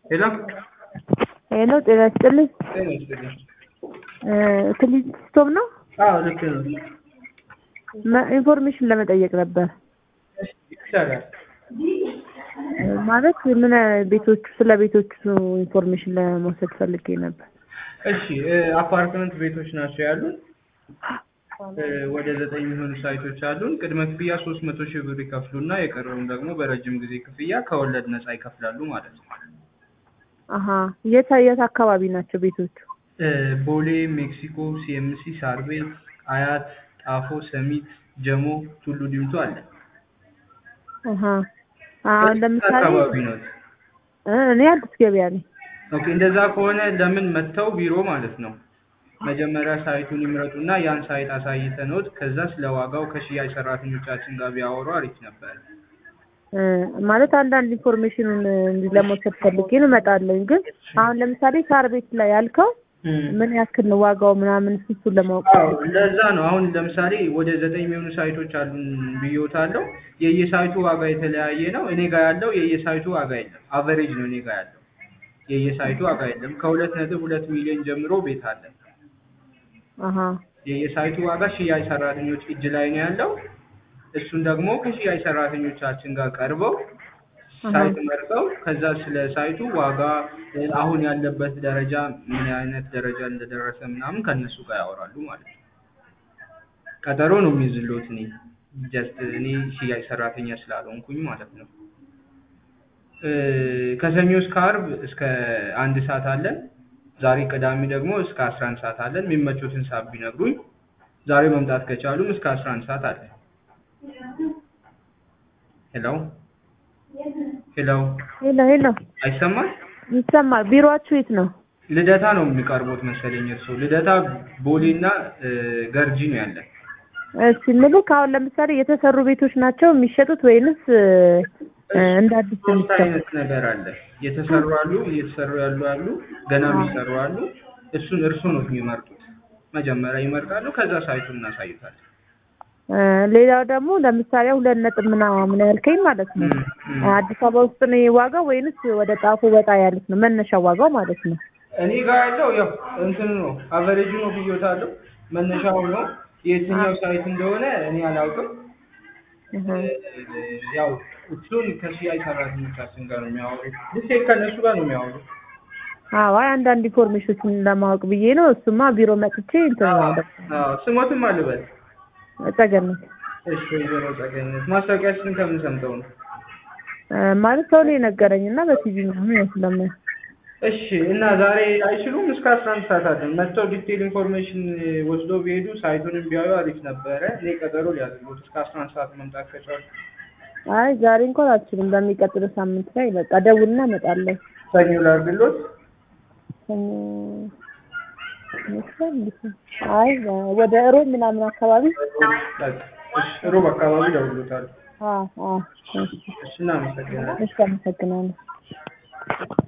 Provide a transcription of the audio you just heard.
ሄሎ ሄሎ ጤና ይስጥልኝ። ጤና ይስጥልኝ። ክሊኒክ ስቶፕ ነው? አዎ ልክ ነው። ኢንፎርሜሽን ለመጠየቅ ነበር። እሺ ይቻላል። ማለት ምን ቤቶቹ ስለ ቤቶቹ ኢንፎርሜሽን ለመውሰድ ፈልጌ ነበር። እሺ አፓርትመንት ቤቶች ናቸው ያሉን። ወደ 9 የሚሆኑ ሳይቶች አሉን። ቅድመ ክፍያ 300,000 ብር ይከፍሉና የቀረውን ደግሞ በረጅም ጊዜ ክፍያ ከወለድ ነፃ ይከፍላሉ ማለት ነው። አሃ የት አካባቢ ናቸው ቤቶቹ? ቦሌ፣ ሜክሲኮ፣ ሲኤምሲ፣ ሳር ቤት፣ አያት፣ ጣፎ፣ ሰሚት፣ ጀሞ፣ ቱሉ ዲምቱ አለ። አሃ ለምሳሌ አካባቢ ነው። እኔ አዲስ ገበያ ነኝ። ኦኬ እንደዛ ከሆነ ለምን መተው ቢሮ ማለት ነው መጀመሪያ ሳይቱን ይምረጡና ያን ሳይት አሳይተነውት ከዛ ስለ ዋጋው ከሽያጭ ሰራተኞቻችን ጋር ቢያወሩ አሪፍ ነበር። ማለት አንዳንድ ኢንፎርሜሽኑን ለመውሰድ ፈልጌ ነው እመጣለሁ። ግን አሁን ለምሳሌ ሳር ቤት ላይ ያልከው ምን ያክል ነው ዋጋው ምናምን እሱን ለማወቅ ለዛ ነው። አሁን ለምሳሌ ወደ 9 የሚሆኑ ሳይቶች አሉን ብዬዎታለሁ። የየሳይቱ ዋጋ የተለያየ ነው። እኔ ጋር ያለው የየሳይቱ ዋጋ የለም፣ አቨሬጅ ነው እኔ ጋር ያለው። የየሳይቱ ዋጋ የለም። ከ2.2 ሚሊዮን ጀምሮ ቤት አለ። አሃ የየሳይቱ ዋጋ ሽያጭ ሰራተኞች እጅ ላይ ነው ያለው። እሱን ደግሞ ከሽያጭ ሰራተኞቻችን ጋር ቀርበው ሳይት መርጠው ከዛ ስለ ሳይቱ ዋጋ አሁን ያለበት ደረጃ ምን አይነት ደረጃ እንደደረሰ ምናምን ከነሱ ጋር ያወራሉ ማለት ነው። ቀጠሮ ነው የሚይዝልዎት። እኔ ሽያጭ ሰራተኛ ስላልሆንኩኝ ማለት ነው። ከሰኞ እስከ ዓርብ እስከ 1 ሰዓት አለን። ዛሬ ቅዳሜ ደግሞ እስከ 11 ሰዓት አለን። የሚመቹትን ሰዓት ቢነግሩኝ ዛሬ መምጣት ከቻሉም እስከ 11 ሰዓት አለን። ሄሎ ሄሎ አይሰማም? ይሰማል። ቢሮአችሁ የት ነው? ልደታ ነው የሚቀርቡት መሰለኝ እርስዎ። ልደታ ቦሌና ገርጂ ነው ያለ። እሺ ምልክ አሁን ለምሳሌ የተሰሩ ቤቶች ናቸው የሚሸጡት ወይንስ እንደ አዲስ ሶስት አይነት ነገር አለ። የተሰሩ አሉ፣ እየተሰሩ ያሉ አሉ፣ ገና የሚሰሩ አሉ። እሱን እርስዎ ነው የሚመርጡት። መጀመሪያ ይመርጣሉ፣ ከዛ ሳይቱን እናሳይታለን። ሌላው ደግሞ ለምሳሌ 2 ነጥብ ምናምን ያልከኝ ማለት ነው አዲስ አበባ ውስጥ ነው ዋጋው ወይንስ ወደ ጣፎ ወጣ ያሉት ነው መነሻ ዋጋው ማለት ነው? እኔ ጋር ያለው ያው እንትን ነው አቨሬጅ ነው ብዬዎታለሁ። መነሻው ነው። የትኛው ሳይት እንደሆነ እኔ አላውቅም። ያው እሱን ከሽያጭ ሰራተኞቻችን ጋር ነው የሚያወሩት። ልክ ከነሱ ጋር ነው የሚያወሩት። አዎ አንዳንድ ኢንፎርሜሽን ለማወቅ ብዬ ነው። እሱማ ቢሮ መጥቼ እንትን ማለት ነው። ስሞትም አልበል ጸገነት። እሺ ወይዘሮ ጸገነት ማስታወቂያችን ከምን ሰምተው ነው? ማለት ሰው ነው የነገረኝና በቲቪ ነው ያስለማ። እሺ እና ዛሬ አይችሉም? እስከ 11 ሰዓት አለን። መጥተው ዲቴል ኢንፎርሜሽን ወስዶ ቢሄዱ ሳይቱንም ቢያዩ አሪፍ ነበረ። እኔ ቀጠሮ ሊያዝሉት እስከ 11 ሰዓት መምጣት ከቻሉ። አይ ዛሬ እንኳን አልችልም። በሚቀጥለው ሳምንት ላይ በቃ ደውልና እመጣለሁ። ሰኞ ላድርግልዎት? አይ ወደ ሮብ ምናምን አካባቢ ሮብ አካባቢ ደውሎታል። አዎ እሺ እናመሰግናለን። እሺ አመሰግናለሁ።